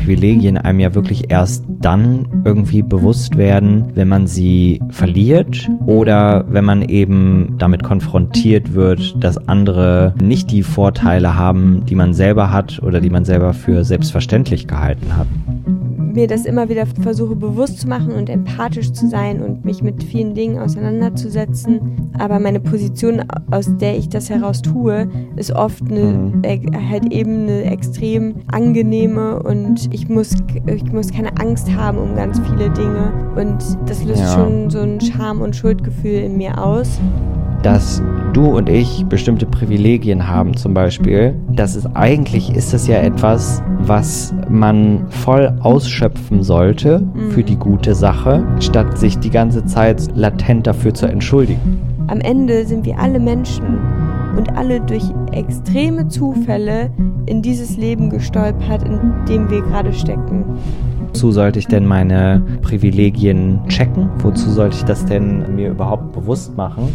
Privilegien einem ja wirklich erst dann irgendwie bewusst werden, wenn man sie verliert oder wenn man eben damit konfrontiert wird, dass andere nicht die Vorteile haben, die man selber hat oder die man selber für selbstverständlich gehalten hat. Mir das immer wieder versuche bewusst zu machen und empathisch zu sein und mich mit vielen Dingen auseinanderzusetzen. Aber meine Position, aus der ich das heraus tue, ist oft halt eben eine extrem angenehme und ich muss keine Angst haben um ganz viele Dinge. Und das löst schon so ein Scham- und Schuldgefühl in mir aus. Dass du und ich bestimmte Privilegien haben zum Beispiel, ist das ja etwas, was man voll ausschöpfen sollte für die gute Sache, statt sich die ganze Zeit latent dafür zu entschuldigen. Am Ende sind wir alle Menschen und alle durch extreme Zufälle in dieses Leben gestolpert, in dem wir gerade stecken. Wozu sollte ich denn meine Privilegien checken? Wozu sollte ich das denn mir überhaupt bewusst machen?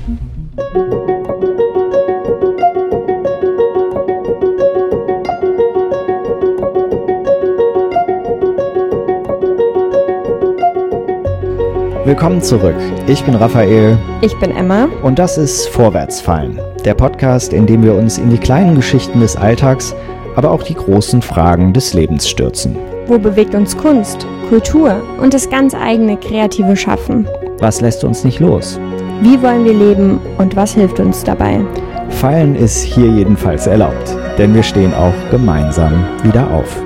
Willkommen zurück. Ich bin Raphael. Ich bin Emma. Und das ist Vorwärtsfallen, der Podcast, in dem wir uns in die kleinen Geschichten des Alltags, aber auch die großen Fragen des Lebens stürzen. Wo bewegt uns Kunst, Kultur und das ganz eigene kreative Schaffen? Was lässt uns nicht los? Wie wollen wir leben und was hilft uns dabei? Fallen ist hier jedenfalls erlaubt, denn wir stehen auch gemeinsam wieder auf.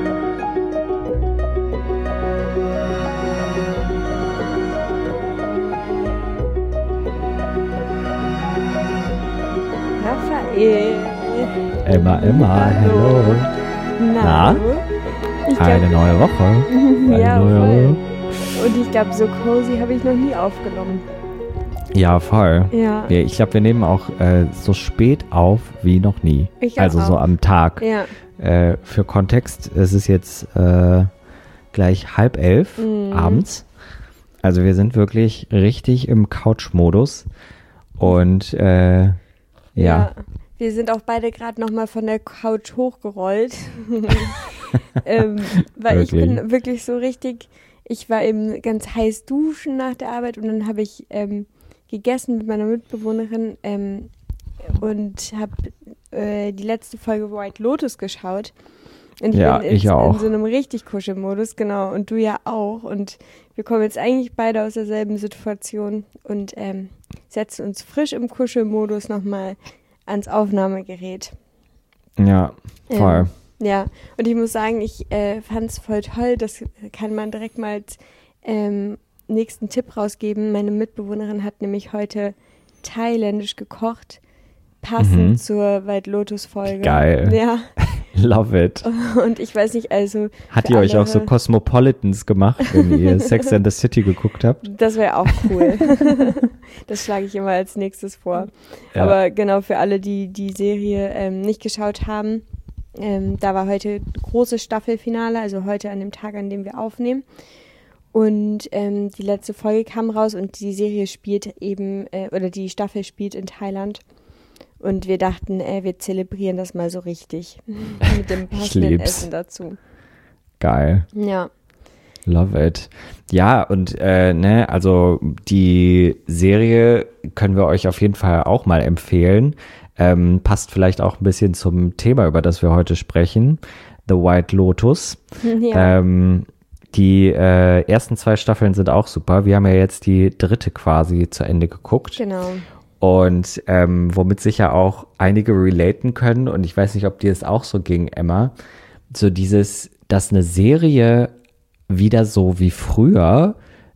Raphael. Emma, hello. Na? Eine neue Woche. Ja, voll. Und ich glaube, so cozy habe ich noch nie aufgenommen. Ja, voll. Ja. Ich glaube, wir nehmen auch so spät auf wie noch nie. Also so am Tag. Ja. Für Kontext, es ist jetzt gleich 10:30 abends. Also wir sind wirklich richtig im Couch-Modus. Und ja. Wir sind auch beide gerade nochmal von der Couch hochgerollt. Weil ich bin wirklich so richtig, ich war eben ganz heiß duschen nach der Arbeit und dann habe ich gegessen mit meiner Mitbewohnerin und habe die letzte Folge White Lotus geschaut. Und ich bin jetzt in so einem richtig Kuschelmodus, genau, und du ja auch. Und wir kommen jetzt eigentlich beide aus derselben Situation und setzen uns frisch im Kuschelmodus nochmal ans Aufnahmegerät. Ja, voll. Ja, und ich muss sagen, ich fand es voll toll, das kann man direkt mal als nächsten Tipp rausgeben. Meine Mitbewohnerin hat nämlich heute thailändisch gekocht, passend zur White Lotus Folge. Geil. Ja. Love it. Und ich weiß nicht, also... Hat ihr euch auch so Cosmopolitans gemacht, wenn ihr Sex and the City geguckt habt? Das wäre auch cool. Das schlage ich immer als nächstes vor. Ja. Aber genau, für alle, die die Serie nicht geschaut haben, da war heute großes Staffelfinale, also heute an dem Tag, an dem wir aufnehmen. Und die letzte Folge kam raus und die Serie spielt eben, oder die Staffel spielt in Thailand. Und wir dachten, wir zelebrieren das mal so richtig. Mit dem passenden Essen dazu. Geil. Ja. Love it. Ja, und also die Serie können wir euch auf jeden Fall auch mal empfehlen. Passt vielleicht auch ein bisschen zum Thema, über das wir heute sprechen. The White Lotus. Ja. Die ersten 2 Staffeln sind auch super. Wir haben ja jetzt die 3. quasi zu Ende geguckt. Genau. Und womit sicher auch einige relaten können. Und ich weiß nicht, ob dir es auch so ging, Emma. So dieses, dass eine Serie wieder so wie früher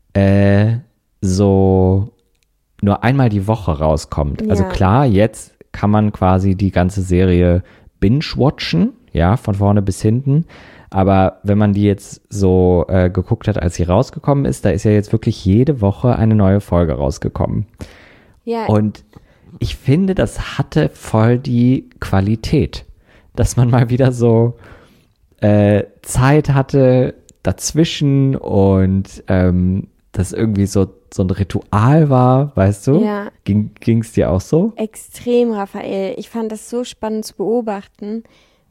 so nur einmal die Woche rauskommt. Ja. Also klar, jetzt kann man quasi die ganze Serie binge-watchen, ja, von vorne bis hinten. Aber wenn man die jetzt so geguckt hat, als sie rausgekommen ist, da ist ja jetzt wirklich jede Woche eine neue Folge rausgekommen. Ja. Und ich finde, das hatte voll die Qualität, dass man mal wieder so Zeit hatte dazwischen und das irgendwie so ein Ritual war, weißt du? Ja. Ging's dir auch so? Extrem, Raphael. Ich fand das so spannend zu beobachten,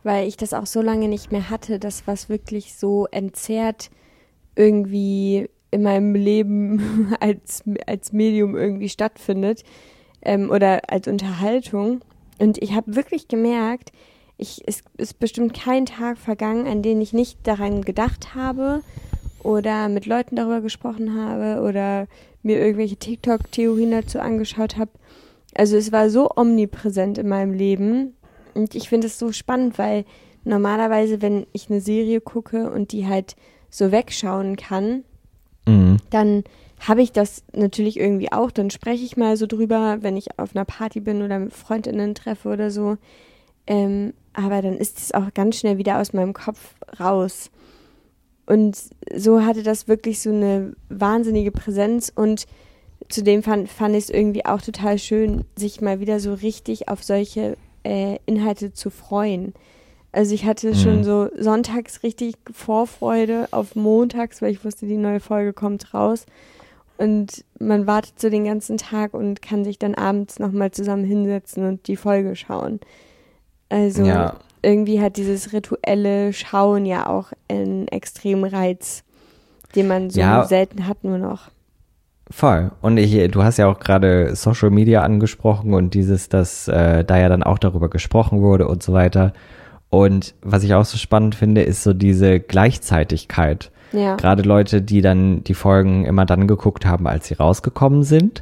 weil ich das auch so lange nicht mehr hatte, dass was wirklich so entzerrt irgendwie in meinem Leben als Medium irgendwie stattfindet oder als Unterhaltung. Und ich habe wirklich gemerkt, es ist bestimmt kein Tag vergangen, an dem ich nicht daran gedacht habe oder mit Leuten darüber gesprochen habe oder mir irgendwelche TikTok-Theorien dazu angeschaut habe. Also es war so omnipräsent in meinem Leben und ich finde es so spannend, weil normalerweise, wenn ich eine Serie gucke und die halt so wegschauen kann, dann habe ich das natürlich irgendwie auch. Dann spreche ich mal so drüber, wenn ich auf einer Party bin oder mit Freundinnen treffe oder so. Aber dann ist es auch ganz schnell wieder aus meinem Kopf raus. Und so hatte das wirklich so eine wahnsinnige Präsenz und zudem fand ich es irgendwie auch total schön, sich mal wieder so richtig auf solche Inhalte zu freuen. Also ich hatte schon so sonntags richtig Vorfreude auf montags, weil ich wusste, die neue Folge kommt raus. Und man wartet so den ganzen Tag und kann sich dann abends nochmal zusammen hinsetzen und die Folge schauen. Also irgendwie hat dieses rituelle Schauen ja auch einen extremen Reiz, den man so selten hat nur noch. Voll. Und du hast ja auch gerade Social Media angesprochen und dass da ja dann auch darüber gesprochen wurde und so weiter. Und was ich auch so spannend finde, ist so diese Gleichzeitigkeit. Ja. Gerade Leute, die dann die Folgen immer dann geguckt haben, als sie rausgekommen sind.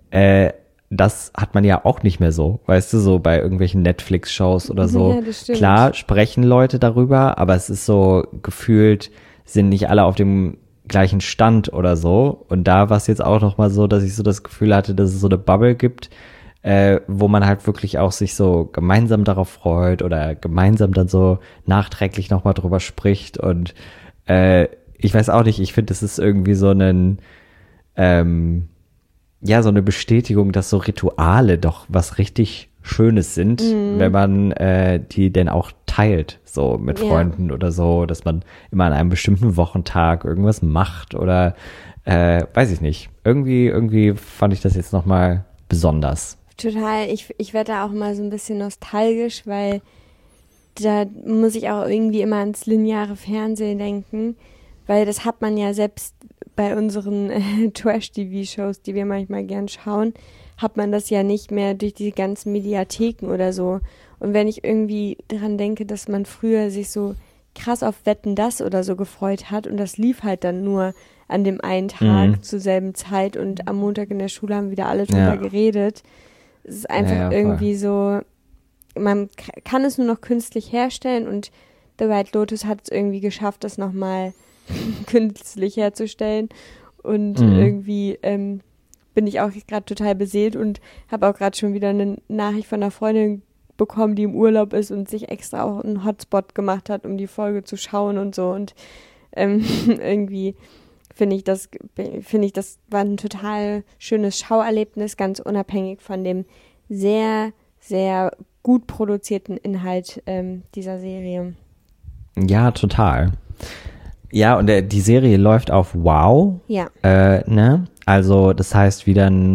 Das hat man ja auch nicht mehr so, weißt du, so bei irgendwelchen Netflix-Shows oder so. Ja, das stimmt. Klar sprechen Leute darüber, aber es ist so gefühlt, sind nicht alle auf dem gleichen Stand oder so. Und da war es jetzt auch noch mal so, dass ich so das Gefühl hatte, dass es so eine Bubble gibt, wo man halt wirklich auch sich so gemeinsam darauf freut oder gemeinsam dann so nachträglich noch mal drüber spricht. Und ich weiß auch nicht, ich finde, das ist irgendwie so so eine Bestätigung, dass so Rituale doch was richtig Schönes sind, wenn man die denn auch teilt, so mit Freunden oder so, dass man immer an einem bestimmten Wochentag irgendwas macht oder weiß ich nicht. Irgendwie fand ich das jetzt nochmal besonders. Total, ich werde da auch mal so ein bisschen nostalgisch, weil da muss ich auch irgendwie immer ans lineare Fernsehen denken, weil das hat man ja selbst bei unseren Trash-TV-Shows, die wir manchmal gern schauen, hat man das ja nicht mehr durch die ganzen Mediatheken oder so. Und wenn ich irgendwie daran denke, dass man früher sich so krass auf Wetten, das oder so gefreut hat und das lief halt dann nur an dem einen Tag zur selben Zeit und am Montag in der Schule haben wieder alle drüber geredet. Es ist einfach irgendwie so, man kann es nur noch künstlich herstellen und The White Lotus hat es irgendwie geschafft, das nochmal künstlich herzustellen und irgendwie bin ich auch gerade total beseelt und habe auch gerade schon wieder eine Nachricht von einer Freundin bekommen, die im Urlaub ist und sich extra auch einen Hotspot gemacht hat, um die Folge zu schauen und so und irgendwie finde ich, das war ein total schönes Schauerlebnis, ganz unabhängig von dem sehr, sehr gut produzierten Inhalt dieser Serie. Ja, total. Ja, und die Serie läuft auf Wow. Ja. Ne? Also das heißt wieder ein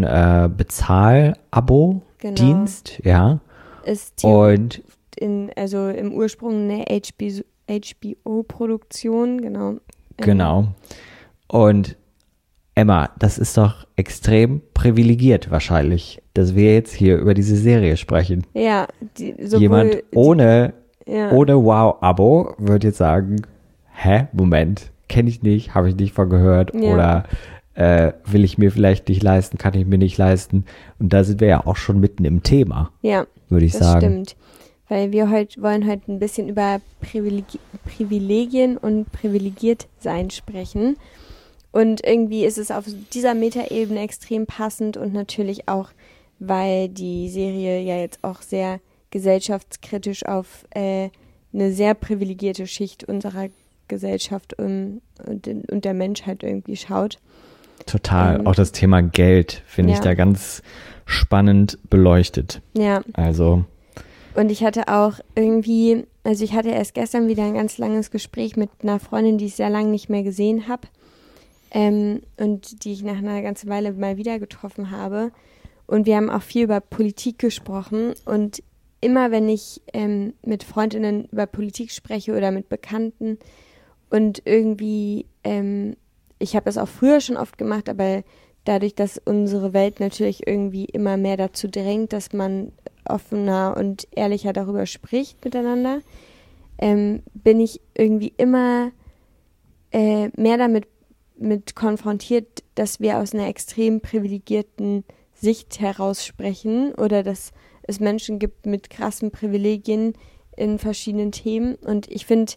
Bezahl-Abo-Dienst, ja. Ist und also im Ursprung eine HBO-Produktion, genau. Genau. Und Emma, das ist doch extrem privilegiert wahrscheinlich, dass wir jetzt hier über diese Serie sprechen. Ja. Jemand ohne Wow-Abo würde jetzt sagen, Moment, kenne ich nicht, habe ich nicht von gehört oder will ich mir vielleicht nicht leisten, kann ich mir nicht leisten. Und da sind wir ja auch schon mitten im Thema, würde ich sagen. Das stimmt, weil wir wollen heute ein bisschen über Privilegien und Privilegiert-Sein sprechen. Und irgendwie ist es auf dieser Metaebene extrem passend und natürlich auch, weil die Serie ja jetzt auch sehr gesellschaftskritisch auf eine sehr privilegierte Schicht unserer Gesellschaft und der Menschheit irgendwie schaut. Total. Auch das Thema Geld finde ich da ganz spannend beleuchtet. Ja. Also. Und ich hatte auch irgendwie, also ich hatte erst gestern wieder ein ganz langes Gespräch mit einer Freundin, die ich sehr lange nicht mehr gesehen habe und die ich nach einer ganzen Weile mal wieder getroffen habe. Und wir haben auch viel über Politik gesprochen und immer, wenn ich mit Freundinnen über Politik spreche oder mit Bekannten und irgendwie, ich habe das auch früher schon oft gemacht, aber dadurch, dass unsere Welt natürlich irgendwie immer mehr dazu drängt, dass man offener und ehrlicher darüber spricht miteinander, bin ich irgendwie immer mehr damit konfrontiert, dass wir aus einer extrem privilegierten Sicht heraus sprechen oder dass es Menschen gibt mit krassen Privilegien in verschiedenen Themen. Und ich finde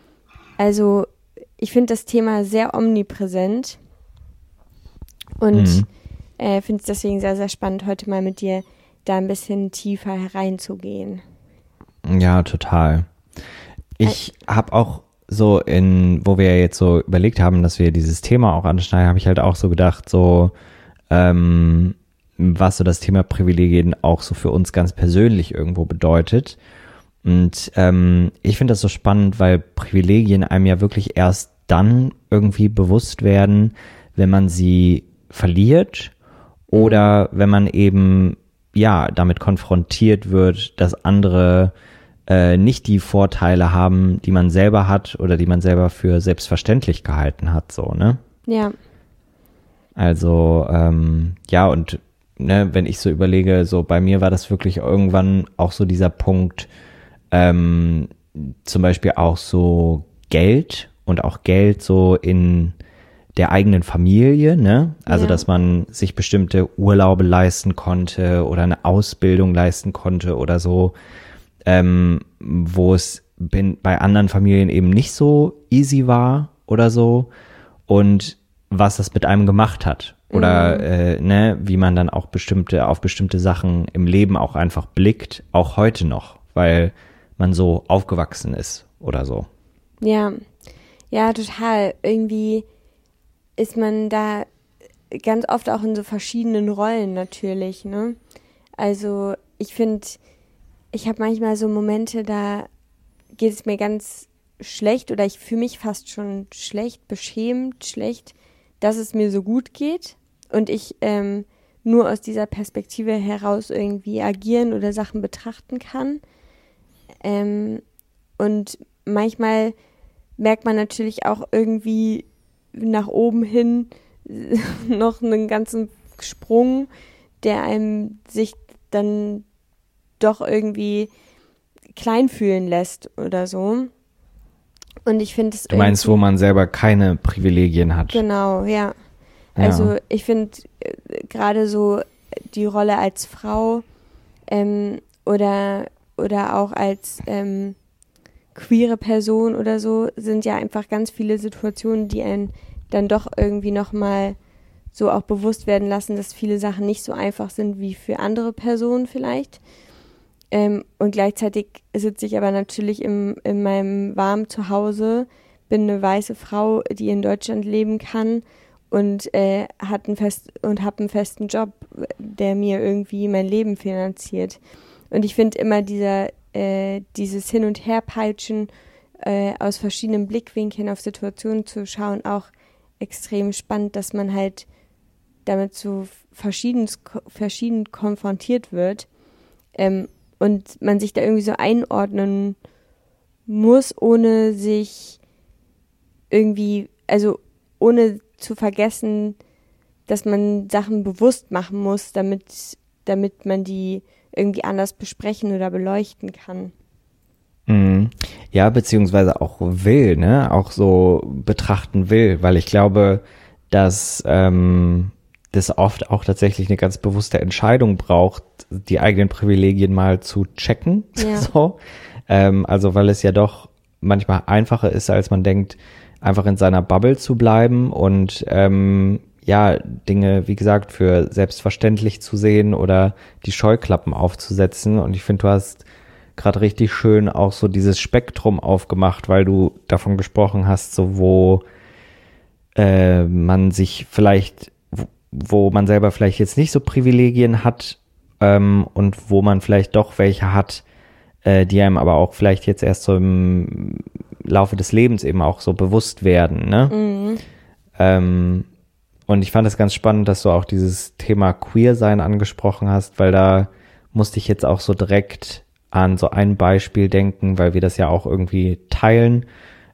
das Thema sehr omnipräsent und finde es deswegen sehr, sehr spannend, heute mal mit dir da ein bisschen tiefer hereinzugehen. Ja, total. Ich habe auch so wo wir jetzt so überlegt haben, dass wir dieses Thema auch anschneiden, habe ich halt auch so gedacht, so was so das Thema Privilegien auch so für uns ganz persönlich irgendwo bedeutet. Und ich finde das so spannend, weil Privilegien einem ja wirklich erst dann irgendwie bewusst werden, wenn man sie verliert oder wenn man eben ja damit konfrontiert wird, dass andere nicht die Vorteile haben, die man selber hat oder die man selber für selbstverständlich gehalten hat, so, ne? Ja. Also, ja, und ne, wenn ich so überlege, so bei mir war das wirklich irgendwann auch so dieser Punkt, zum Beispiel auch so Geld und auch Geld so in der eigenen Familie, ne? Also, dass man sich bestimmte Urlaube leisten konnte oder eine Ausbildung leisten konnte oder so, wo es bei anderen Familien eben nicht so easy war oder so und was das mit einem gemacht hat oder ne, wie man dann auch auf bestimmte Sachen im Leben auch einfach blickt, auch heute noch, weil man so aufgewachsen ist oder so. Ja, ja, total. Irgendwie ist man da ganz oft auch in so verschiedenen Rollen natürlich, ne? Also ich finde, ich habe manchmal so Momente, da geht es mir ganz schlecht oder ich fühle mich fast schon schlecht, beschämt, schlecht, dass es mir so gut geht und ich nur aus dieser Perspektive heraus irgendwie agieren oder Sachen betrachten kann. Und manchmal merkt man natürlich auch irgendwie nach oben hin noch einen ganzen Sprung, der einem sich dann doch irgendwie klein fühlen lässt oder so. Und ich finde es. Du meinst, wo man selber keine Privilegien hat. Genau, ja. Also ich finde gerade so die Rolle als Frau oder auch als queere Person oder so sind ja einfach ganz viele Situationen, die einen dann doch irgendwie nochmal so auch bewusst werden lassen, dass viele Sachen nicht so einfach sind wie für andere Personen vielleicht. Und gleichzeitig sitze ich aber natürlich in meinem warmen Zuhause, bin eine weiße Frau, die in Deutschland leben kann und habe einen festen Job, der mir irgendwie mein Leben finanziert. Und ich finde immer dieses Hin- und Herpeitschen aus verschiedenen Blickwinkeln auf Situationen zu schauen auch extrem spannend, dass man halt damit so verschieden konfrontiert wird. Und man sich da irgendwie so einordnen muss, ohne sich irgendwie, also ohne zu vergessen, dass man Sachen bewusst machen muss, damit man die irgendwie anders besprechen oder beleuchten kann. Ja, beziehungsweise auch will, ne? Auch so betrachten will, weil ich glaube, dass das oft auch tatsächlich eine ganz bewusste Entscheidung braucht, die eigenen Privilegien mal zu checken. Ja. So. Also weil es ja doch manchmal einfacher ist, als man denkt, einfach in seiner Bubble zu bleiben und ja, Dinge, wie gesagt, für selbstverständlich zu sehen oder die Scheuklappen aufzusetzen. Und ich finde, du hast gerade richtig schön auch so dieses Spektrum aufgemacht, weil du davon gesprochen hast, so wo man sich vielleicht, wo man selber vielleicht jetzt nicht so Privilegien hat und wo man vielleicht doch welche hat, die einem aber auch vielleicht jetzt erst so im Laufe des Lebens eben auch so bewusst werden, ne? Und ich fand es ganz spannend, dass du auch dieses Thema Queer-Sein angesprochen hast, weil da musste ich jetzt auch so direkt an so ein Beispiel denken, weil wir das ja auch irgendwie teilen,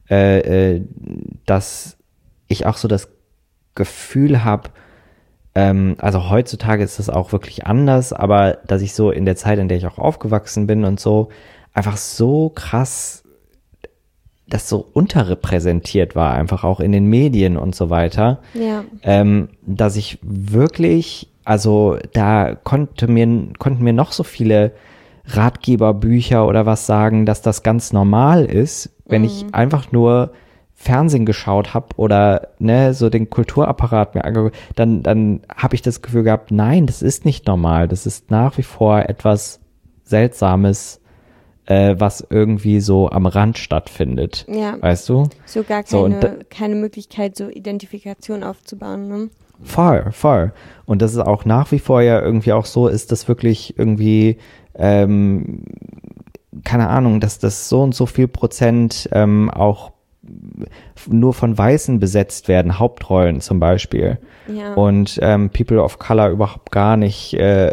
dass ich auch so das Gefühl habe, also heutzutage ist das auch wirklich anders, aber dass ich so in der Zeit, in der ich auch aufgewachsen bin und so, einfach so krass, das so unterrepräsentiert war, einfach auch in den Medien und so weiter, Ja. dass ich wirklich, also da konnten mir noch so viele Ratgeberbücher oder was sagen, dass das ganz normal ist, wenn ich einfach nur Fernsehen geschaut habe oder ne, so den Kulturapparat mir angeguckt, dann habe ich das Gefühl gehabt, nein, das ist nicht normal, das ist nach wie vor etwas Seltsames, was irgendwie so am Rand stattfindet, Ja. weißt du? So gar So, keine Möglichkeit, so Identifikation aufzubauen, ne? Voll. Und das ist auch nach wie vor ja irgendwie auch so, ist das wirklich irgendwie, keine Ahnung, dass das so und so viel Prozent auch nur von Weißen besetzt werden, Hauptrollen zum Beispiel. Ja. Und People of Color überhaupt gar nicht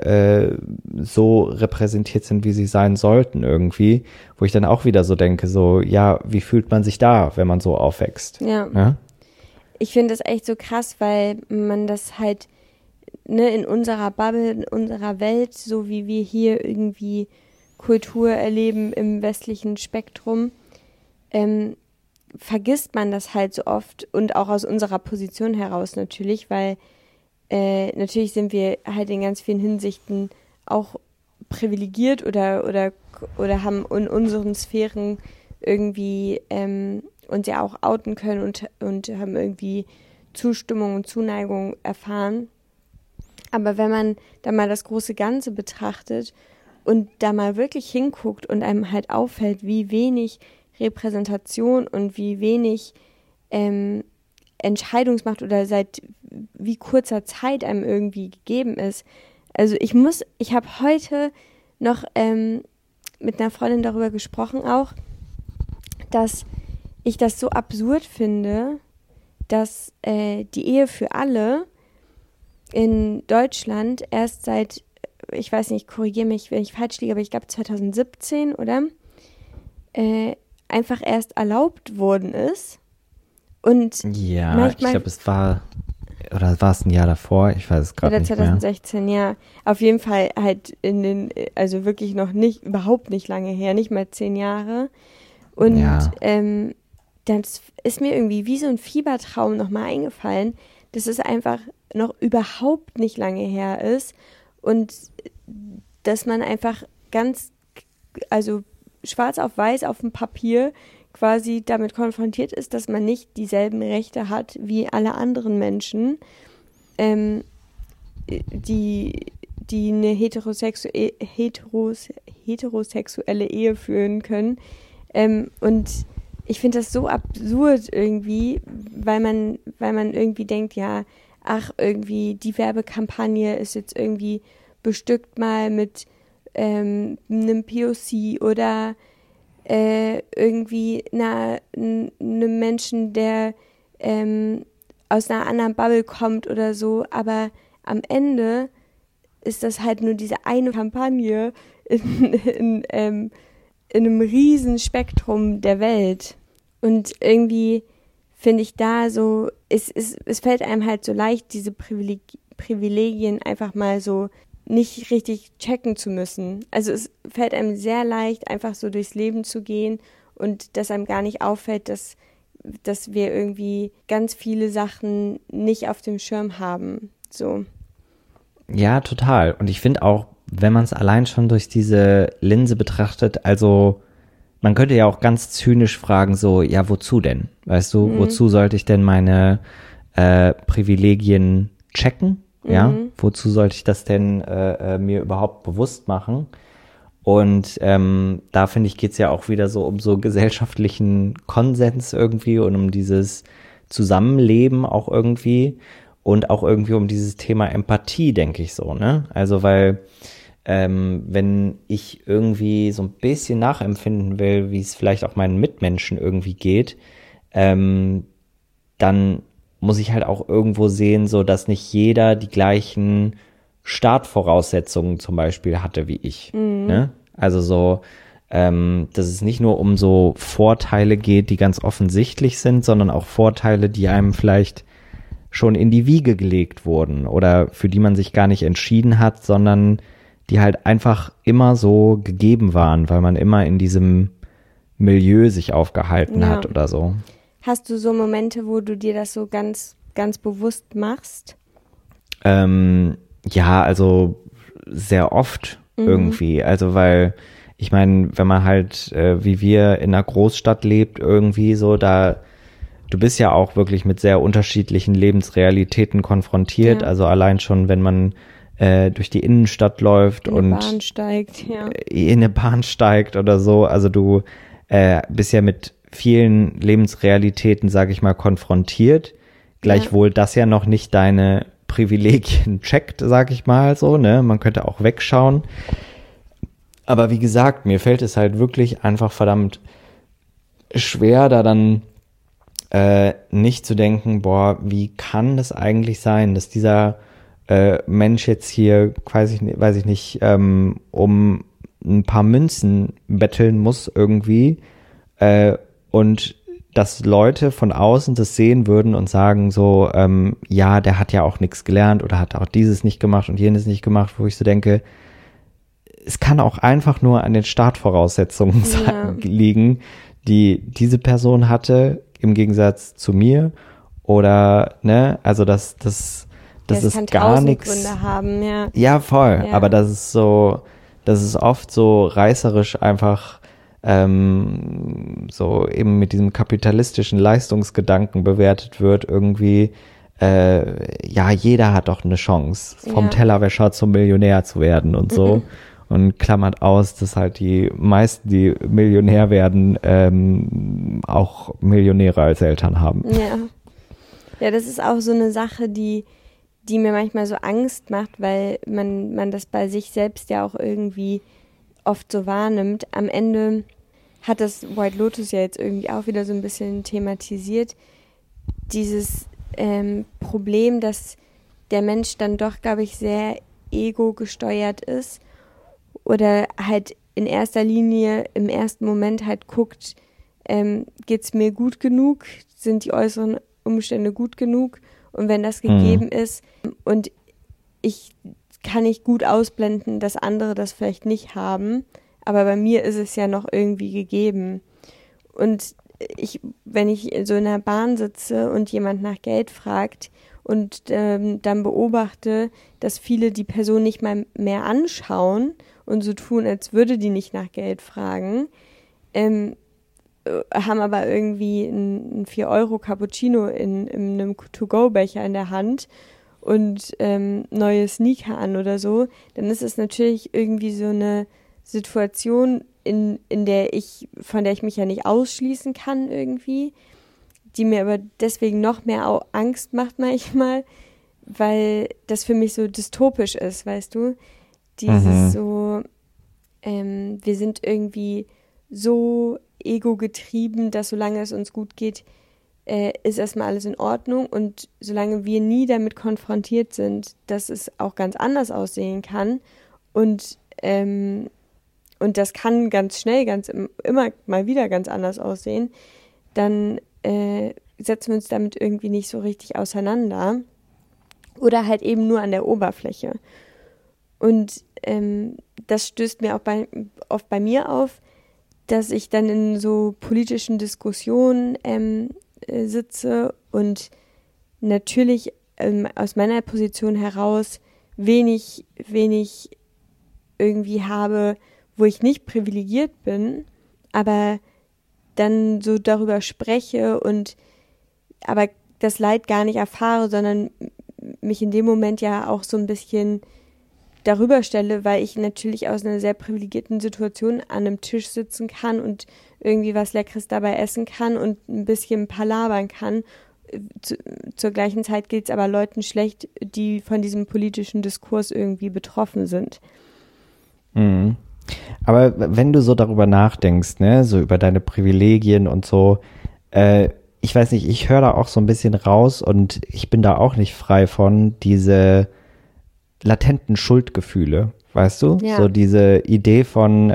so repräsentiert sind, wie sie sein sollten irgendwie, wo ich dann auch wieder so denke, so, ja, wie fühlt man sich da, wenn man so aufwächst? Ja. Ja? Ich finde das echt so krass, weil man das halt, ne, in unserer Bubble, in unserer Welt, so wie wir hier irgendwie Kultur erleben im westlichen Spektrum, vergisst man das halt so oft und auch aus unserer Position heraus natürlich, weil natürlich sind wir halt in ganz vielen Hinsichten auch privilegiert oder haben in unseren Sphären irgendwie uns ja auch outen können und haben irgendwie Zustimmung und Zuneigung erfahren. Aber wenn man da mal das große Ganze betrachtet und da mal wirklich hinguckt und einem halt auffällt, wie wenig Repräsentation und wie wenig Entscheidungsmacht oder seit wie kurzer Zeit einem irgendwie gegeben ist. Also ich habe heute noch mit einer Freundin darüber gesprochen auch, dass ich das so absurd finde, dass die Ehe für alle in Deutschland erst seit, ich weiß nicht, korrigiere mich, wenn ich falsch liege, aber ich glaube 2017, oder? Einfach erst erlaubt worden ist. Und ja, ich glaube, es war, oder war es ein Jahr davor? Ich weiß es gerade nicht mehr. 2016, ja. Auf jeden Fall halt also wirklich noch nicht, überhaupt nicht lange her, nicht mal 10 Jahre. Und ja. Das ist mir irgendwie wie so ein Fiebertraum nochmal eingefallen, dass es einfach noch überhaupt nicht lange her ist und dass man einfach also schwarz auf weiß auf dem Papier quasi damit konfrontiert ist, dass man nicht dieselben Rechte hat wie alle anderen Menschen, die eine heterosexuelle Ehe führen können. Und ich finde das so absurd irgendwie, weil man irgendwie denkt, ja, ach, irgendwie die Werbekampagne ist jetzt irgendwie bestückt mal mit einem POC oder irgendwie einem Menschen, der aus einer anderen Bubble kommt oder so, aber am Ende ist das halt nur diese eine Kampagne in einem riesen Spektrum der Welt. Und irgendwie finde ich da so, es fällt einem halt so leicht, diese Privilegien einfach mal so nicht richtig checken zu müssen. Also es fällt einem sehr leicht, einfach so durchs Leben zu gehen und dass einem gar nicht auffällt, dass wir irgendwie ganz viele Sachen nicht auf dem Schirm haben. So. Ja, total. Und ich finde auch, wenn man es allein schon durch diese Linse betrachtet, also man könnte ja auch ganz zynisch fragen, so, ja, wozu denn? Weißt du, wozu sollte ich denn meine Privilegien checken? Ja, wozu sollte ich das denn mir überhaupt bewusst machen? Und da finde ich, geht's ja auch wieder so um so gesellschaftlichen Konsens irgendwie und um dieses Zusammenleben auch irgendwie und auch irgendwie um dieses Thema Empathie, denke ich so, ne? Also weil wenn ich irgendwie so ein bisschen nachempfinden will, wie es vielleicht auch meinen Mitmenschen irgendwie geht, dann muss ich halt auch irgendwo sehen, so dass nicht jeder die gleichen Startvoraussetzungen zum Beispiel hatte wie ich. Ne? Also so, dass es nicht nur um so Vorteile geht, die ganz offensichtlich sind, sondern auch Vorteile, die einem vielleicht schon in die Wiege gelegt wurden oder für die man sich gar nicht entschieden hat, sondern die halt einfach immer so gegeben waren, weil man immer in diesem Milieu sich aufgehalten hat oder so. Hast du so Momente, wo du dir das so ganz, ganz bewusst machst? Ja, also sehr oft irgendwie. Also weil, ich meine, wenn man halt wie wir in einer Großstadt lebt irgendwie so, du bist ja auch wirklich mit sehr unterschiedlichen Lebensrealitäten konfrontiert. Ja. Also allein schon, wenn man durch die Innenstadt läuft und in eine Bahn steigt oder so. Also du bist ja mit vielen Lebensrealitäten, sage ich mal, konfrontiert. Gleichwohl das ja noch nicht deine Privilegien checkt, sag ich mal so, ne? Man könnte auch wegschauen. Aber wie gesagt, mir fällt es halt wirklich einfach verdammt schwer, da dann nicht zu denken, boah, wie kann das eigentlich sein, dass dieser Mensch jetzt hier, weiß ich nicht, um ein paar Münzen betteln muss irgendwie und dass Leute von außen das sehen würden und sagen so, ja, der hat ja auch nichts gelernt oder hat auch dieses nicht gemacht und jenes nicht gemacht, wo ich so denke, es kann auch einfach nur an den Startvoraussetzungen liegen, die diese Person hatte, im Gegensatz zu mir oder, ne, also das ist gar nichts. Gründe haben, ja. Ja, voll, aber das ist oft so reißerisch einfach so eben mit diesem kapitalistischen Leistungsgedanken bewertet wird, irgendwie, ja, jeder hat doch eine Chance, vom Tellerwäscher zum Millionär zu werden und so. Und klammert aus, dass halt die meisten, die Millionär werden, auch Millionäre als Eltern haben. Ja, das ist auch so eine Sache, die mir manchmal so Angst macht, weil man das bei sich selbst ja auch irgendwie oft so wahrnimmt. Am Ende hat das White Lotus ja jetzt irgendwie auch wieder so ein bisschen thematisiert. Dieses Problem, dass der Mensch dann doch, glaube ich, sehr ego-gesteuert ist oder halt in erster Linie im ersten Moment halt guckt, geht's mir gut genug, sind die äußeren Umstände gut genug und wenn das gegeben ist und ich kann nicht gut ausblenden, dass andere das vielleicht nicht haben, aber bei mir ist es ja noch irgendwie gegeben. Und wenn ich so in der Bahn sitze und jemand nach Geld fragt und dann beobachte, dass viele die Person nicht mal mehr anschauen und so tun, als würde die nicht nach Geld fragen, haben aber irgendwie einen 4 € Cappuccino in einem To-Go-Becher in der Hand und neue Sneaker an oder so, dann ist es natürlich irgendwie so eine Situation, von der ich mich ja nicht ausschließen kann irgendwie, die mir aber deswegen noch mehr Angst macht manchmal, weil das für mich so dystopisch ist, weißt du? Dieses so, wir sind irgendwie so ego-getrieben, dass solange es uns gut geht, ist erstmal alles in Ordnung und solange wir nie damit konfrontiert sind, dass es auch ganz anders aussehen kann und das kann ganz schnell, immer mal wieder ganz anders aussehen, dann setzen wir uns damit irgendwie nicht so richtig auseinander oder halt eben nur an der Oberfläche. Und das stößt mir auch oft bei mir auf, dass ich dann in so politischen Diskussionen sitze und natürlich aus meiner Position heraus wenig irgendwie habe, wo ich nicht privilegiert bin, aber dann so darüber spreche und aber das Leid gar nicht erfahre, sondern mich in dem Moment ja auch so ein bisschen darüber stelle, weil ich natürlich aus einer sehr privilegierten Situation an einem Tisch sitzen kann und irgendwie was Leckeres dabei essen kann und ein bisschen palabern kann. Zur gleichen Zeit geht es aber Leuten schlecht, die von diesem politischen Diskurs irgendwie betroffen sind. Mhm. Aber wenn du so darüber nachdenkst, ne, so über deine Privilegien und so, ich weiß nicht, ich höre da auch so ein bisschen raus und ich bin da auch nicht frei von, diese latenten Schuldgefühle, weißt du? Ja. So diese Idee von,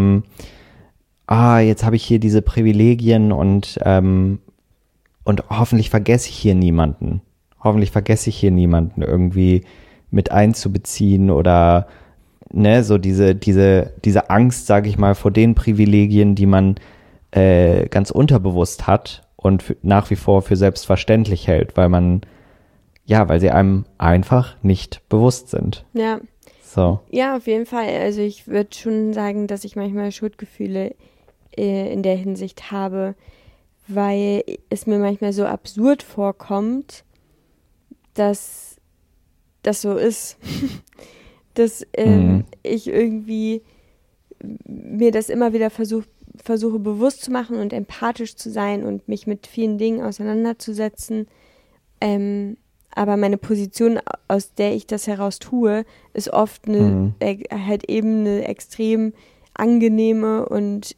jetzt habe ich hier diese Privilegien und hoffentlich vergesse ich hier niemanden. Hoffentlich vergesse ich hier niemanden irgendwie mit einzubeziehen oder ne, so diese Angst, sage ich mal, vor den Privilegien, die man ganz unterbewusst hat und nach wie vor für selbstverständlich hält, weil sie einem einfach nicht bewusst sind. Ja. So. Ja, auf jeden Fall. Also ich würde schon sagen, dass ich manchmal Schuldgefühle in der Hinsicht habe, weil es mir manchmal so absurd vorkommt, dass das so ist. Dass ich irgendwie mir das immer wieder versuche bewusst zu machen und empathisch zu sein und mich mit vielen Dingen auseinanderzusetzen. Aber meine Position, aus der ich das heraus tue, ist oft halt eben eine extrem angenehme und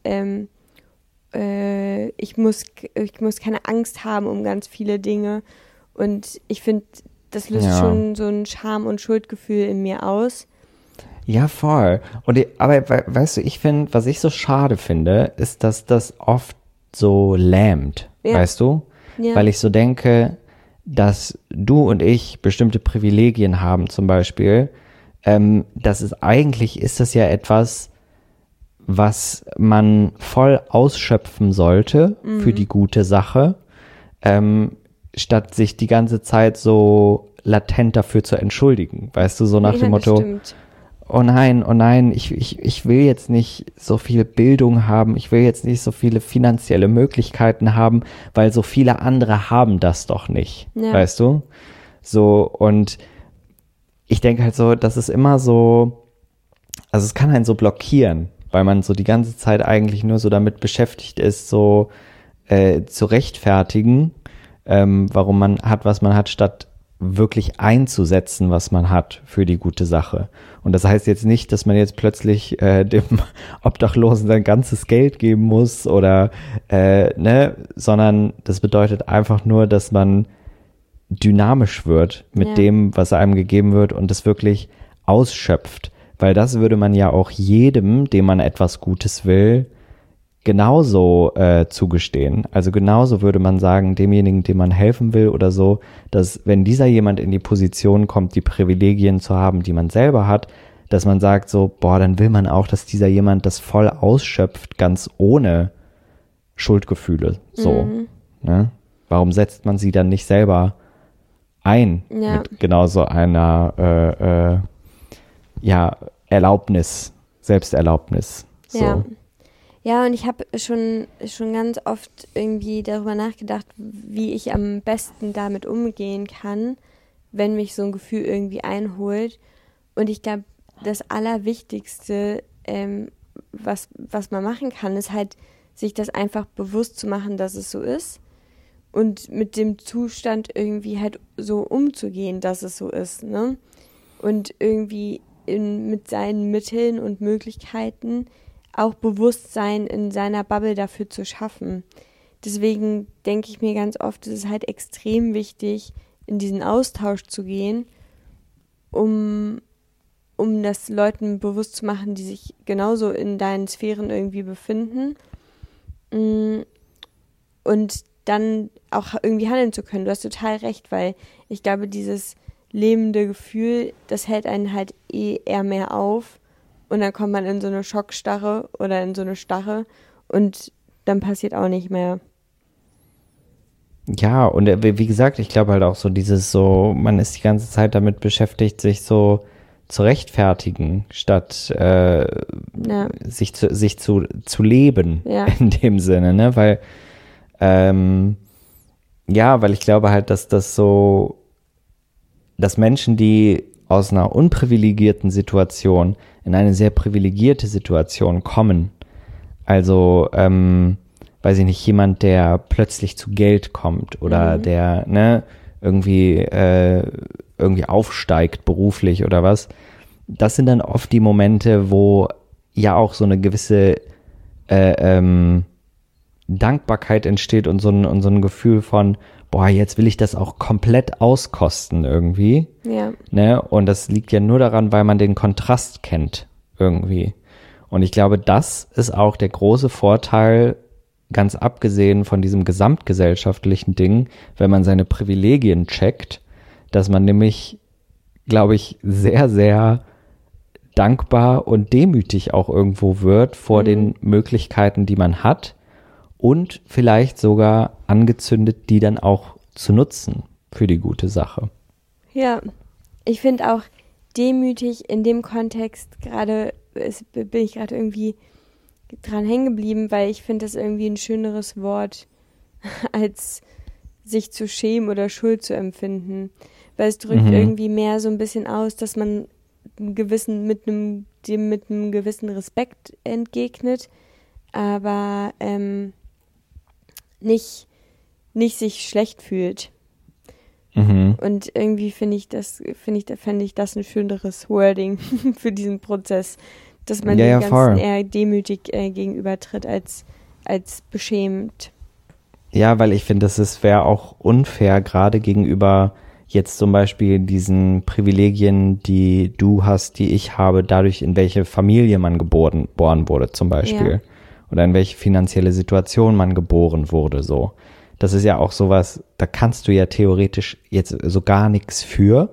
ich muss keine Angst haben um ganz viele Dinge. Und ich finde, das löst schon so ein Scham- und Schuldgefühl in mir aus. Ja, voll. Aber weißt du, ich finde, was ich so schade finde, ist, dass das oft so lähmt, weißt du? Ja. Weil ich so denke, dass du und ich bestimmte Privilegien haben zum Beispiel, eigentlich ist das ja etwas, was man voll ausschöpfen sollte für die gute Sache, statt sich die ganze Zeit so latent dafür zu entschuldigen, weißt du, so nach dem Motto, oh nein, ich will jetzt nicht so viel Bildung haben, ich will jetzt nicht so viele finanzielle Möglichkeiten haben, weil so viele andere haben das doch nicht, weißt du? So, und ich denke halt so, das ist immer so, also es kann einen so blockieren, weil man so die ganze Zeit eigentlich nur so damit beschäftigt ist, so zu rechtfertigen, warum man hat, was man hat, statt wirklich einzusetzen, was man hat für die gute Sache. Und das heißt jetzt nicht, dass man jetzt plötzlich dem Obdachlosen sein ganzes Geld geben muss oder sondern das bedeutet einfach nur, dass man dynamisch wird mit dem, was einem gegeben wird und das wirklich ausschöpft. Weil das würde man ja auch jedem, dem man etwas Gutes will, genauso zugestehen. Also genauso würde man sagen, demjenigen, dem man helfen will oder so, dass wenn dieser jemand in die Position kommt, die Privilegien zu haben, die man selber hat, dass man sagt so, dann will man auch, dass dieser jemand das voll ausschöpft, ganz ohne Schuldgefühle. So. Ne? Warum setzt man sie dann nicht selber ein mit genauso einer Erlaubnis, Selbsterlaubnis. So. Ja, und ich habe schon ganz oft irgendwie darüber nachgedacht, wie ich am besten damit umgehen kann, wenn mich so ein Gefühl irgendwie einholt. Und ich glaube, das Allerwichtigste, was man machen kann, ist halt, sich das einfach bewusst zu machen, dass es so ist und mit dem Zustand irgendwie halt so umzugehen, dass es so ist, ne? Und irgendwie mit seinen Mitteln und Möglichkeiten auch Bewusstsein in seiner Bubble dafür zu schaffen. Deswegen denke ich mir ganz oft, es ist halt extrem wichtig, in diesen Austausch zu gehen, um das Leuten bewusst zu machen, die sich genauso in deinen Sphären irgendwie befinden und dann auch irgendwie handeln zu können. Du hast total recht, weil ich glaube, dieses lähmende Gefühl, das hält einen halt eher mehr auf und dann kommt man in so eine Schockstarre oder in so eine Starre und dann passiert auch nicht mehr. Ja, und wie gesagt, ich glaube halt auch so dieses so, man ist die ganze Zeit damit beschäftigt, sich so zu rechtfertigen, statt sich zu leben in dem Sinne, ne, weil weil ich glaube halt, dass das so, dass Menschen, die aus einer unprivilegierten Situation in eine sehr privilegierte Situation kommen, also weiß ich nicht, jemand, der plötzlich zu Geld kommt oder der irgendwie aufsteigt beruflich oder was, das sind dann oft die Momente, wo ja auch so eine gewisse Dankbarkeit entsteht und so ein Gefühl von, boah, jetzt will ich das auch komplett auskosten irgendwie. Ja. Ne? Und das liegt ja nur daran, weil man den Kontrast kennt irgendwie. Und ich glaube, das ist auch der große Vorteil, ganz abgesehen von diesem gesamtgesellschaftlichen Ding, wenn man seine Privilegien checkt, dass man nämlich, glaube ich, sehr, sehr dankbar und demütig auch irgendwo wird vor den Möglichkeiten, die man hat und vielleicht sogar angezündet, die dann auch zu nutzen für die gute Sache. Ja, ich finde auch demütig in dem Kontext gerade, bin ich gerade irgendwie dran hängen geblieben, weil ich finde das irgendwie ein schöneres Wort, als sich zu schämen oder Schuld zu empfinden. Weil es drückt irgendwie mehr so ein bisschen aus, dass man dem mit einem gewissen Respekt entgegnet, aber nicht sich schlecht fühlt. Und irgendwie fände ich das ein schöneres Wording für diesen Prozess, dass man dem Ganzen voll. Eher demütig gegenübertritt als beschämt. Ja, weil ich finde, das wäre auch unfair, gerade gegenüber jetzt zum Beispiel diesen Privilegien, die du hast, die ich habe, dadurch, in welche Familie man geboren wurde zum Beispiel. Ja. Oder in welche finanzielle Situation man geboren wurde, so. Das ist ja auch sowas, da kannst du ja theoretisch jetzt so gar nichts für.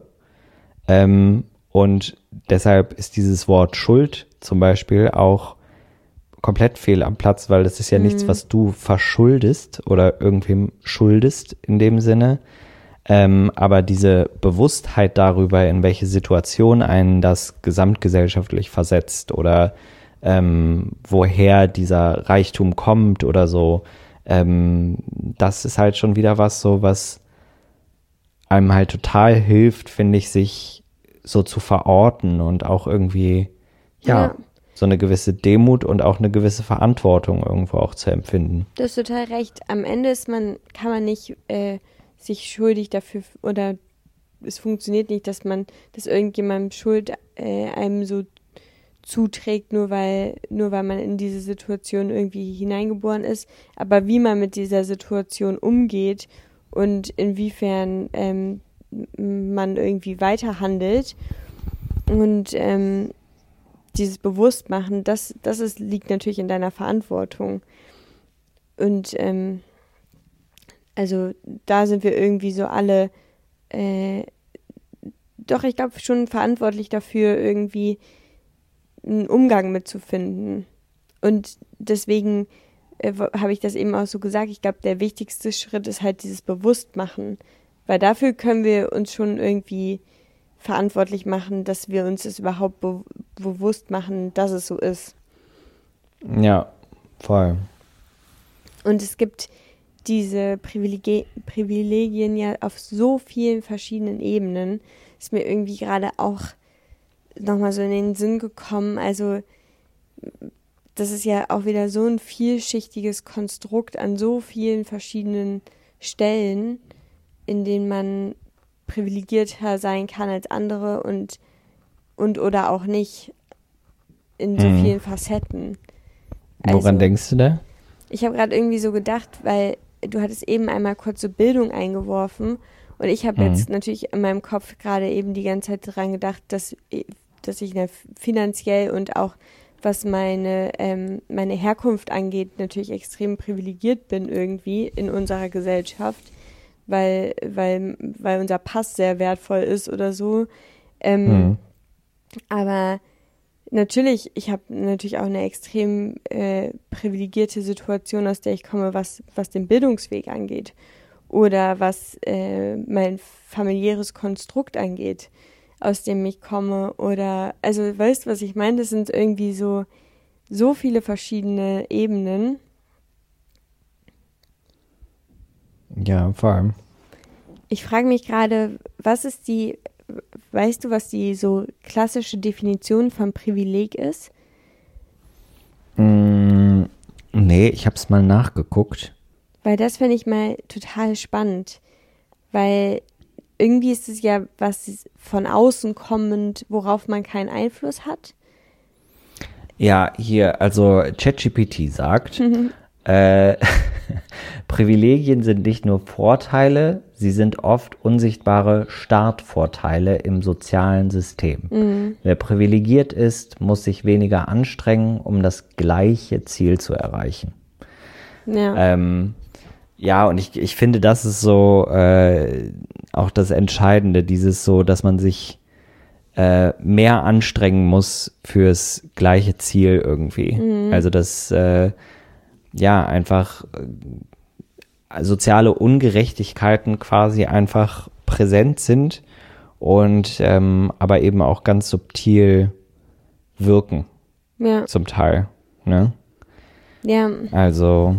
Und deshalb ist dieses Wort Schuld zum Beispiel auch komplett fehl am Platz, weil das ist ja nichts, was du verschuldest oder irgendwem schuldest in dem Sinne. Aber diese Bewusstheit darüber, in welche Situation einen das gesamtgesellschaftlich versetzt oder woher dieser Reichtum kommt oder so, das ist halt schon wieder was einem halt total hilft, finde ich, sich so zu verorten und auch irgendwie, so eine gewisse Demut und auch eine gewisse Verantwortung irgendwo auch zu empfinden. Du hast total recht. Am Ende kann man nicht sich schuldig dafür, oder es funktioniert nicht, dass irgendjemandem Schuld einem so zuträgt, nur weil man in diese Situation irgendwie hineingeboren ist. Aber wie man mit dieser Situation umgeht und inwiefern man irgendwie weiterhandelt und dieses Bewusstmachen, das liegt natürlich in deiner Verantwortung. Und also da sind wir irgendwie so alle doch, ich glaube, schon verantwortlich dafür, irgendwie einen Umgang mitzufinden. Und deswegen habe ich das eben auch so gesagt, ich glaube, der wichtigste Schritt ist halt dieses Bewusstmachen. Weil dafür können wir uns schon irgendwie verantwortlich machen, dass wir uns das überhaupt bewusst machen, dass es so ist. Ja, voll. Und es gibt diese Privilegien ja auf so vielen verschiedenen Ebenen. Ist mir irgendwie gerade auch nochmal so in den Sinn gekommen. Also das ist ja auch wieder so ein vielschichtiges Konstrukt an so vielen verschiedenen Stellen, in denen man privilegierter sein kann als andere und oder auch nicht in so vielen Facetten. Woran denkst du da? Ich habe gerade irgendwie so gedacht, weil du hattest eben einmal kurz so Bildung eingeworfen und ich habe jetzt natürlich in meinem Kopf gerade eben die ganze Zeit daran gedacht, dass ich finanziell und auch was meine Herkunft angeht, natürlich extrem privilegiert bin irgendwie in unserer Gesellschaft, weil unser Pass sehr wertvoll ist oder so. Aber natürlich, ich habe natürlich auch eine extrem privilegierte Situation, aus der ich komme, was den Bildungsweg angeht oder was mein familiäres Konstrukt angeht, aus dem ich komme. Oder, also weißt du, was ich meine? Das sind irgendwie so viele verschiedene Ebenen. Ja, vor allem. Ich frage mich gerade, weißt du, was die so klassische Definition von Privileg ist? Nee, ich habe es mal nachgeguckt. Weil das fände ich mal total spannend. Weil irgendwie ist es ja was von außen kommend, worauf man keinen Einfluss hat. Ja, hier, also ChatGPT sagt, Äh, Privilegien sind nicht nur Vorteile, sie sind oft unsichtbare Startvorteile im sozialen System. Wer privilegiert ist, muss sich weniger anstrengen, um das gleiche Ziel zu erreichen. Ja. Ja, und ich finde, das ist so auch das Entscheidende, dieses so, dass man sich mehr anstrengen muss fürs gleiche Ziel irgendwie. Also, dass ja einfach soziale Ungerechtigkeiten quasi einfach präsent sind und aber eben auch ganz subtil wirken, Ja. zum Teil. Ne? Ja. Also,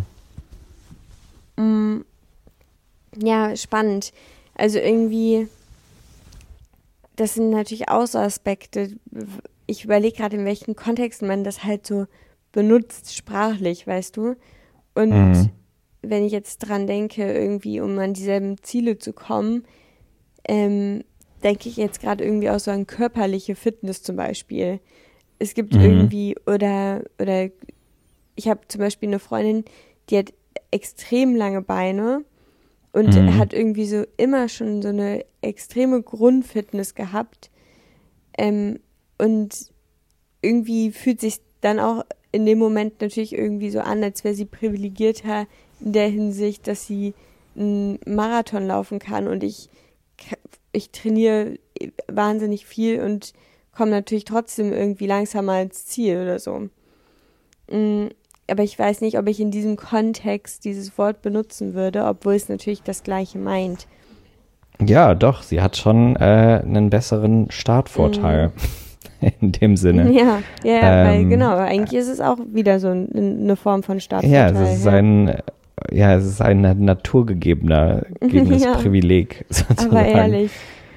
Ja, spannend. Also irgendwie, das sind natürlich auch so Aspekte. Ich überlege gerade, in welchen Kontexten man das halt so benutzt, sprachlich, weißt du? Und wenn ich jetzt dran denke, irgendwie, um an dieselben Ziele zu kommen, denke ich jetzt gerade irgendwie auch so an körperliche Fitness zum Beispiel. Es gibt irgendwie, oder ich habe zum Beispiel eine Freundin, die hat extrem lange Beine und hat irgendwie so immer schon so eine extreme Grundfitness gehabt. Und irgendwie fühlt sich dann auch in dem Moment natürlich irgendwie so an, als wäre sie privilegierter in der Hinsicht, dass sie einen Marathon laufen kann und ich trainiere wahnsinnig viel und komme natürlich trotzdem irgendwie langsamer ans Ziel oder so. Aber ich weiß nicht, ob ich in diesem Kontext dieses Wort benutzen würde, obwohl es natürlich das Gleiche meint. ja, doch, sie hat schon einen besseren Startvorteil in dem Sinne. Ja, weil genau, eigentlich ist es auch wieder so eine Form von Startvorteil. Es ist ein naturgegebenes Ja. Privileg, sozusagen. Aber ehrlich.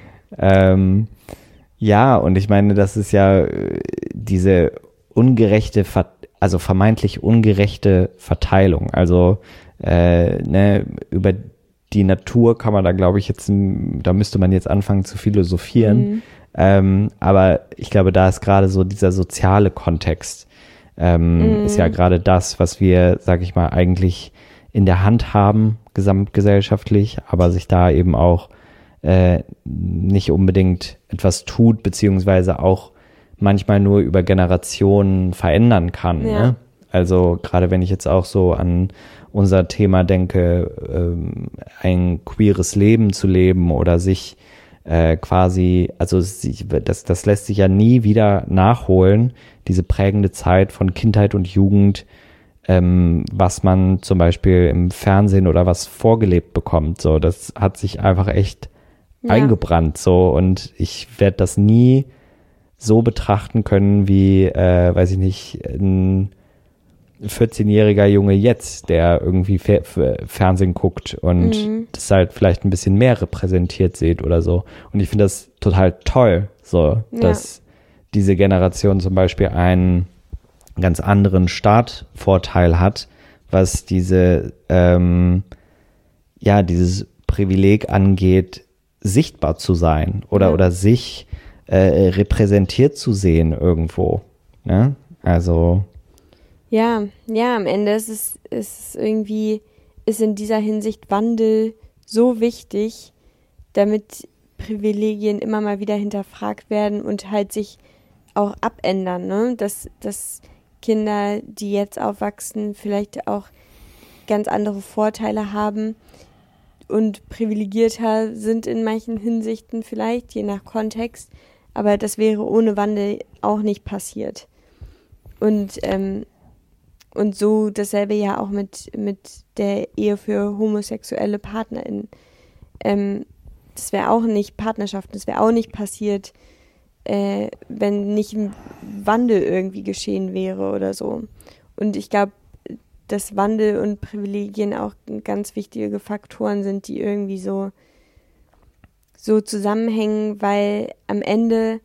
Ja, und ich meine, das ist ja diese vermeintlich ungerechte Verteilung. Also über die Natur kann man da, glaube ich, da müsste man jetzt anfangen zu philosophieren. Aber ich glaube, da ist gerade so dieser soziale Kontext, ist ja gerade das, was wir, sag ich mal, eigentlich in der Hand haben, gesamtgesellschaftlich, aber sich da eben auch nicht unbedingt etwas tut, beziehungsweise auch manchmal nur über Generationen verändern kann. Ja. Ne? Also gerade wenn ich jetzt auch so an unser Thema denke, ein queeres Leben zu leben oder sich quasi, also das lässt sich ja nie wieder nachholen, diese prägende Zeit von Kindheit und Jugend, was man zum Beispiel im Fernsehen oder was vorgelebt bekommt. So, das hat sich einfach echt eingebrannt. So, und ich werde das nie so betrachten können wie, weiß ich nicht, ein 14-jähriger Junge jetzt, der irgendwie Fernsehen guckt und das halt vielleicht ein bisschen mehr repräsentiert sieht oder so. Und ich finde das total toll, so, dass diese Generation zum Beispiel einen ganz anderen Startvorteil hat, was dieses Privileg angeht, sichtbar zu sein oder sich repräsentiert zu sehen irgendwo. Ne? Also Ja, am Ende ist irgendwie in dieser Hinsicht Wandel so wichtig, damit Privilegien immer mal wieder hinterfragt werden und halt sich auch abändern, ne? Dass Kinder, die jetzt aufwachsen, vielleicht auch ganz andere Vorteile haben und privilegierter sind in manchen Hinsichten vielleicht, je nach Kontext, aber das wäre ohne Wandel auch nicht passiert. Und so dasselbe ja auch mit der Ehe für homosexuelle PartnerInnen. Das wäre auch nicht Partnerschaften, das wäre auch nicht passiert, wenn nicht ein Wandel irgendwie geschehen wäre oder so. Und ich glaube, dass Wandel und Privilegien auch ganz wichtige Faktoren sind, die irgendwie so zusammenhängen, weil am Ende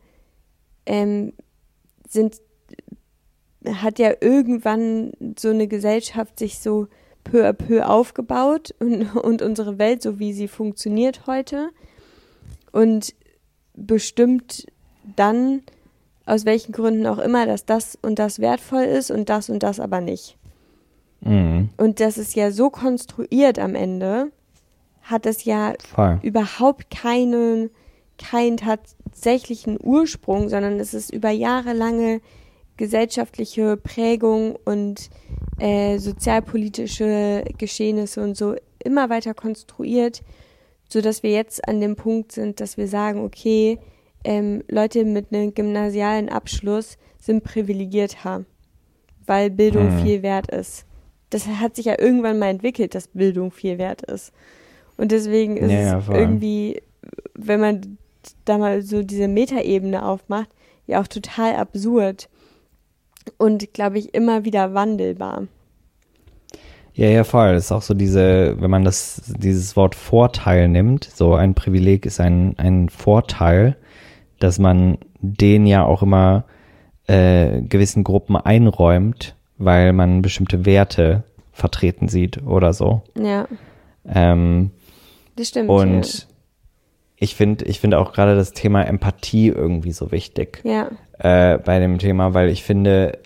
hat ja irgendwann so eine Gesellschaft sich so peu à peu aufgebaut und unsere Welt, so wie sie funktioniert heute, und bestimmt dann, aus welchen Gründen auch immer, dass das und das wertvoll ist und das aber nicht. Und das ist ja so konstruiert am Ende, hat es ja überhaupt keinen tatsächlichen Ursprung, sondern es ist über jahrelange gesellschaftliche Prägung und sozialpolitische Geschehnisse und so immer weiter konstruiert, sodass wir jetzt an dem Punkt sind, dass wir sagen, okay, Leute mit einem gymnasialen Abschluss sind privilegierter, weil Bildung viel wert ist. Das hat sich ja irgendwann mal entwickelt, dass Bildung viel wert ist. Und deswegen ist es irgendwie, wenn man da mal so diese Metaebene aufmacht, ja auch total absurd und, glaube ich, immer wieder wandelbar. Ja, voll. Das ist auch so wenn man dieses Wort Vorteil nimmt, so ein Privileg ist ein Vorteil, dass man den ja auch immer gewissen Gruppen einräumt, weil man bestimmte Werte vertreten sieht oder so. Ja. Das stimmt. Und ich finde auch gerade das Thema Empathie irgendwie so wichtig. Ja. Bei dem Thema, weil ich finde,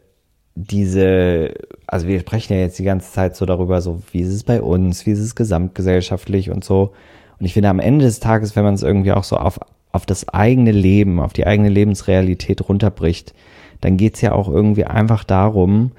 also wir sprechen ja jetzt die ganze Zeit so darüber, so wie ist es bei uns, wie ist es gesamtgesellschaftlich und so. Und ich finde am Ende des Tages, wenn man es irgendwie auch so auf das eigene Leben, auf die eigene Lebensrealität runterbricht, dann geht's ja auch irgendwie einfach darum,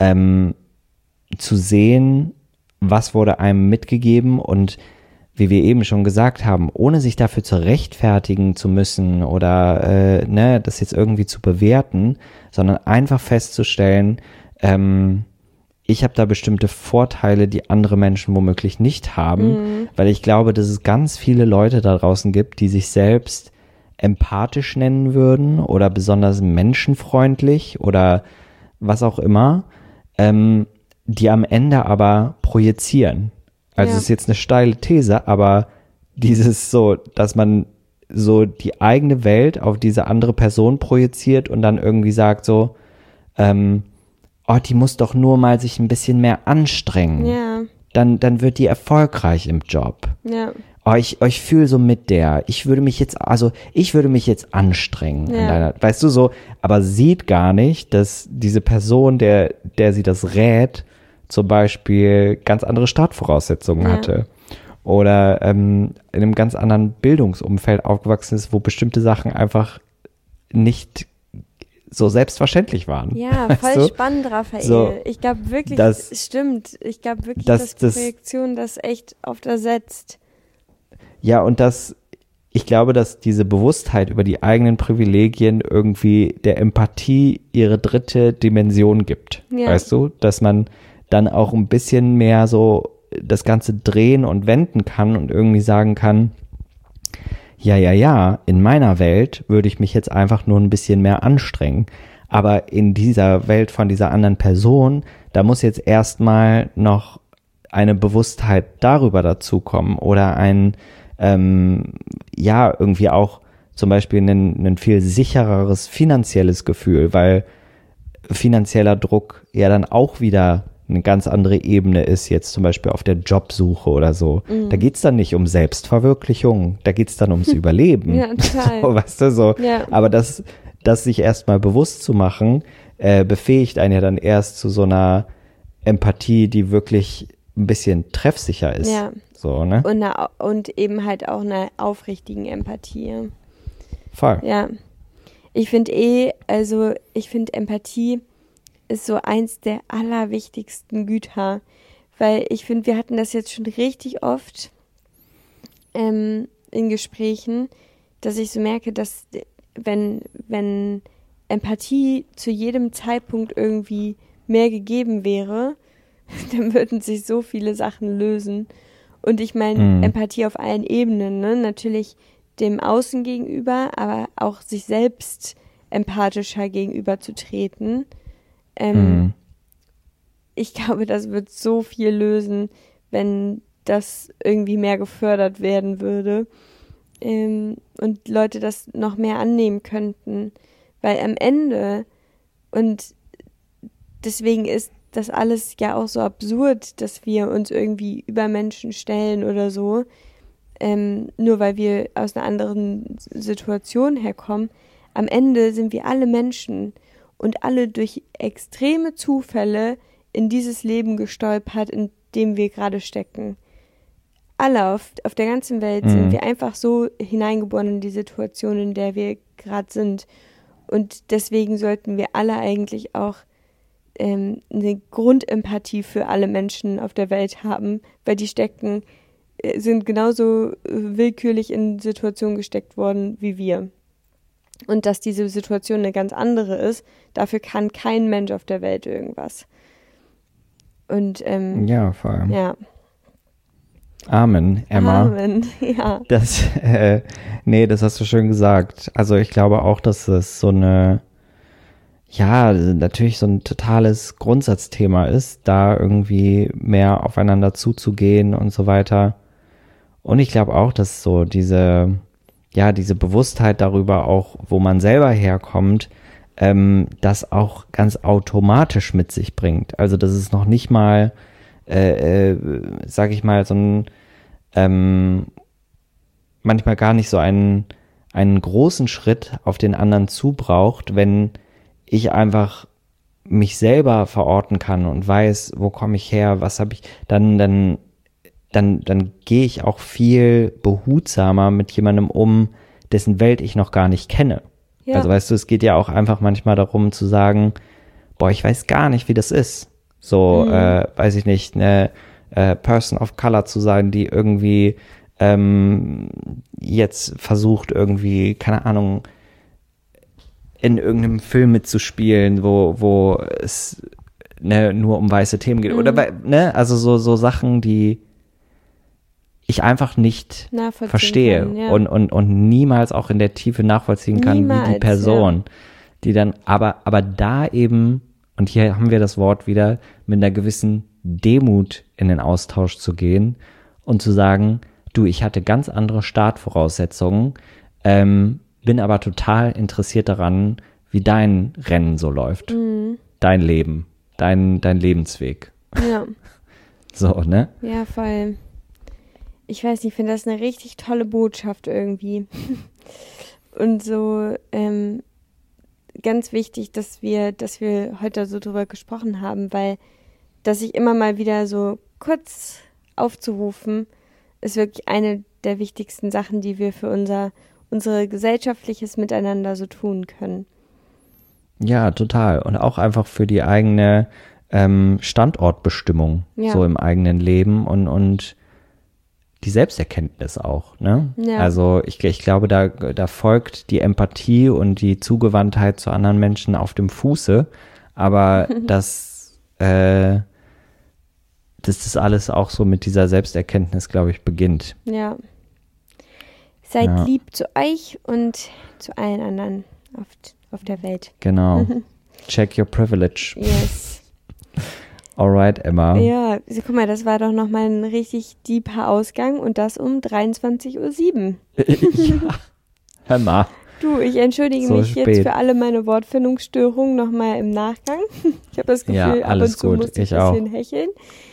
zu sehen, was wurde einem mitgegeben und wie wir eben schon gesagt haben, ohne sich dafür zu rechtfertigen zu müssen oder das jetzt irgendwie zu bewerten, sondern einfach festzustellen, ich habe da bestimmte Vorteile, die andere Menschen womöglich nicht haben, weil ich glaube, dass es ganz viele Leute da draußen gibt, die sich selbst empathisch nennen würden oder besonders menschenfreundlich oder was auch immer, die am Ende aber projizieren. Also es ist jetzt eine steile These, aber dieses so, dass man so die eigene Welt auf diese andere Person projiziert und dann irgendwie sagt so, die muss doch nur mal sich ein bisschen mehr anstrengen. Ja. Dann wird die erfolgreich im Job. Ja. Ich fühle so mit der. Ich würde mich jetzt anstrengen. Ja. Weißt du so, aber sieht gar nicht, dass diese Person, der sie das rät, zum Beispiel ganz andere Startvoraussetzungen hatte oder in einem ganz anderen Bildungsumfeld aufgewachsen ist, wo bestimmte Sachen einfach nicht so selbstverständlich waren. Ja, voll spannend, Raphael. So, ich glaube wirklich, es stimmt. Ich glaube wirklich, dass Projektion das echt oft ersetzt. Ja, und ich glaube, dass diese Bewusstheit über die eigenen Privilegien irgendwie der Empathie ihre dritte Dimension gibt. Ja. Weißt du, dass man dann auch ein bisschen mehr so das Ganze drehen und wenden kann und irgendwie sagen kann, ja, in meiner Welt würde ich mich jetzt einfach nur ein bisschen mehr anstrengen. Aber in dieser Welt von dieser anderen Person, da muss jetzt erstmal noch eine Bewusstheit darüber dazukommen oder irgendwie auch zum Beispiel ein viel sichereres finanzielles Gefühl, weil finanzieller Druck ja dann auch wieder eine ganz andere Ebene ist, jetzt zum Beispiel auf der Jobsuche oder so. Da geht's dann nicht um Selbstverwirklichung, da geht's dann ums Überleben. Ja, total. So, weißt du, so. Ja. Aber das sich erstmal bewusst zu machen, befähigt einen ja dann erst zu so einer Empathie, die wirklich ein bisschen treffsicher ist. Ja. So, ne? Und eben halt auch einer aufrichtigen Empathie. Voll. Ja. Ich finde Empathie ist so eins der allerwichtigsten Güter, weil ich finde, wir hatten das jetzt schon richtig oft in Gesprächen, dass ich so merke, dass wenn Empathie zu jedem Zeitpunkt irgendwie mehr gegeben wäre, dann würden sich so viele Sachen lösen. Und ich meine, Empathie auf allen Ebenen, ne? Natürlich dem Außen gegenüber, aber auch sich selbst empathischer gegenüberzutreten. Ich glaube, das wird so viel lösen, wenn das irgendwie mehr gefördert werden würde und Leute das noch mehr annehmen könnten. Weil am Ende, und deswegen ist das alles ja auch so absurd, dass wir uns irgendwie über Menschen stellen oder so, nur weil wir aus einer anderen Situation herkommen. Am Ende sind wir alle Menschen und alle durch extreme Zufälle in dieses Leben gestolpert, in dem wir gerade stecken. Alle auf der ganzen Welt sind wir einfach so hineingeboren in die Situation, in der wir gerade sind. Und deswegen sollten wir alle eigentlich auch eine Grundempathie für alle Menschen auf der Welt haben, weil die sind genauso willkürlich in Situationen gesteckt worden wie wir. Und dass diese Situation eine ganz andere ist, dafür kann kein Mensch auf der Welt irgendwas. Und ja, vor allem. Ja. Amen, Emma. Amen, ja. Das hast du schön gesagt. Also ich glaube auch, dass es so natürlich so ein totales Grundsatzthema ist, da irgendwie mehr aufeinander zuzugehen und so weiter. Und ich glaube auch, dass so diese Bewusstheit darüber auch, wo man selber herkommt, das auch ganz automatisch mit sich bringt. Also das ist noch nicht mal, sag ich mal, so ein manchmal gar nicht so einen großen Schritt auf den anderen zubraucht, wenn ich einfach mich selber verorten kann und weiß, wo komme ich her, was habe ich, dann gehe ich auch viel behutsamer mit jemandem um, dessen Welt ich noch gar nicht kenne. Ja. Also weißt du, es geht ja auch einfach manchmal darum zu sagen, boah, ich weiß gar nicht, wie das ist. So, weiß ich nicht, eine Person of Color zu sein, die irgendwie jetzt versucht irgendwie, keine Ahnung, in irgendeinem Film mitzuspielen, wo es nur um weiße Themen geht. Oder also so Sachen, die ich einfach nicht verstehe kann, ja. und niemals auch in der Tiefe nachvollziehen kann, wie die Person, die dann, aber da eben, und hier haben wir das Wort wieder, mit einer gewissen Demut in den Austausch zu gehen und zu sagen, du, ich hatte ganz andere Startvoraussetzungen, bin aber total interessiert daran, wie dein Rennen so läuft. Dein Leben, dein Lebensweg. Ja. So, ne? Ja, voll. Ich weiß nicht, ich finde das eine richtig tolle Botschaft irgendwie. Und so ganz wichtig, dass wir heute so drüber gesprochen haben, weil das sich immer mal wieder so kurz aufzurufen, ist wirklich eine der wichtigsten Sachen, die wir für unser gesellschaftliches Miteinander so tun können. Ja, total. Und auch einfach für die eigene Standortbestimmung so im eigenen Leben und die Selbsterkenntnis auch, ne? Ja. Also ich glaube, da folgt die Empathie und die Zugewandtheit zu anderen Menschen auf dem Fuße, aber dass das alles auch so mit dieser Selbsterkenntnis, glaube ich, beginnt. Ja. Seid lieb zu euch und zu allen anderen auf der Welt. Genau. Check your privilege. Yes. Alright, Emma. Ja, guck mal, das war doch nochmal ein richtig deeper Ausgang und das um 23:07 Uhr. Ja, hör mal. Du, ich entschuldige mich jetzt für alle meine Wortfindungsstörungen nochmal im Nachgang. Ich habe das Gefühl, ab und zu muss ich ein bisschen hecheln.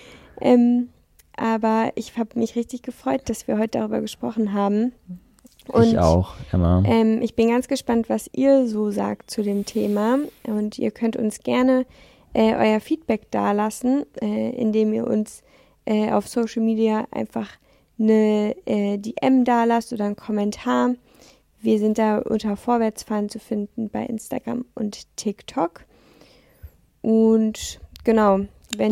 Aber ich habe mich richtig gefreut, dass wir heute darüber gesprochen haben. Und, ich auch, Emma. Ich bin ganz gespannt, was ihr so sagt zu dem Thema. Und ihr könnt uns gerne euer Feedback dalassen, indem ihr uns auf Social Media einfach eine DM dalasst oder einen Kommentar. Wir sind da unter Vorwärtsfahren zu finden bei Instagram und TikTok. Und wenn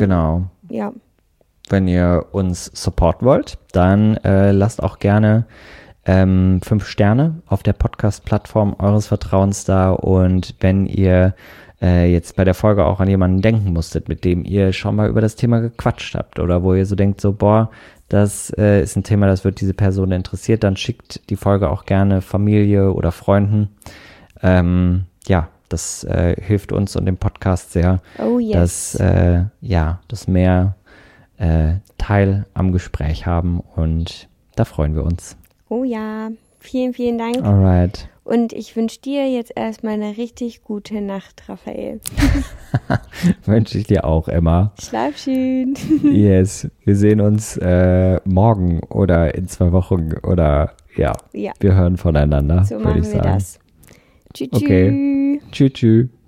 ihr uns supporten wollt, dann lasst auch gerne 5 Sterne auf der Podcast-Plattform eures Vertrauens da. Und wenn ihr jetzt bei der Folge auch an jemanden denken musstet, mit dem ihr schon mal über das Thema gequatscht habt oder wo ihr so denkt, so das ist ein Thema, das wird diese Person interessiert, dann schickt die Folge auch gerne Familie oder Freunden. Das hilft uns und dem Podcast sehr, dass mehr Teil am Gespräch haben und da freuen wir uns. Oh ja, vielen, vielen Dank. Alright. Und ich wünsche dir jetzt erstmal eine richtig gute Nacht, Raphael. Wünsche ich dir auch, Emma. Schlaf schön. Yes, wir sehen uns morgen oder in 2 Wochen oder wir hören voneinander, so würde ich sagen. So machen wir das. Tschüss. Okay. Tschüss.